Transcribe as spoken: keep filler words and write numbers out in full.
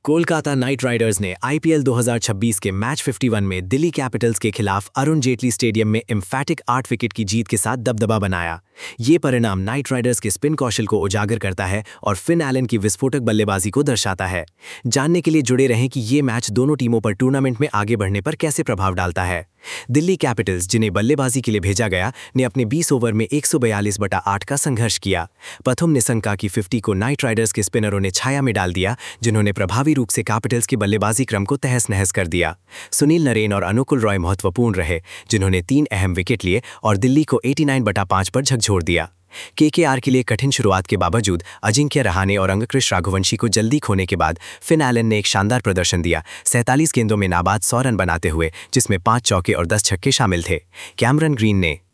Kolkata Knight Riders ने आईपीएल दो हज़ार छब्बीस के मैच इक्यावन में दिल्ली कैपिटल्स के खिलाफ अरुण जेटली स्टेडियम में एम्फैटिक आठ विकेट की जीत के साथ दबदबा बनाया। ये परिणाम नाइट राइडर्स के स्पिन कौशल को उजागर करता है और फिन एलन की विस्फोटक बल्लेबाजी को दर्शाता है। जानने के लिए जुड़े रहें कि ये मैच दोनों टीमों पर टूर्नामेंट में आगे बढ़ने पर कैसे प्रभाव डालता है। दिल्ली कैपिटल्स, जिन्हें बल्लेबाजी के लिए भेजा गया, ने अपने बीस ओवर में एक सौ बयालीस बटा आठ का संघर्ष किया। प्रथम निशंका की पचास को नाइट राइडर्स के स्पिनरों ने छाया में डाल दिया, जिन्होंने प्रभावी रूप से कैपिटल्स की बल्लेबाजी क्रम को तहस नहस कर दिया। सुनील नरेन और अनुकुल रॉय महत्वपूर्ण रहे, जिन्होंने तीन अहम विकेट लिए और दिल्ली को नवासी बटा पाँच पर झकझोर दिया। केकेआर के लिए कठिन शुरुआत के बावजूद अजिंक्य रहाणे और अंगकृष रघुवंशी को जल्दी खोने के बाद फिन एलन ने एक शानदार प्रदर्शन दिया, सैंतालीस गेंदों में नाबाद सौ रन बनाते हुए, जिसमें पाँच चौके और दस छक्के शामिल थे। कैमरन ग्रीन ने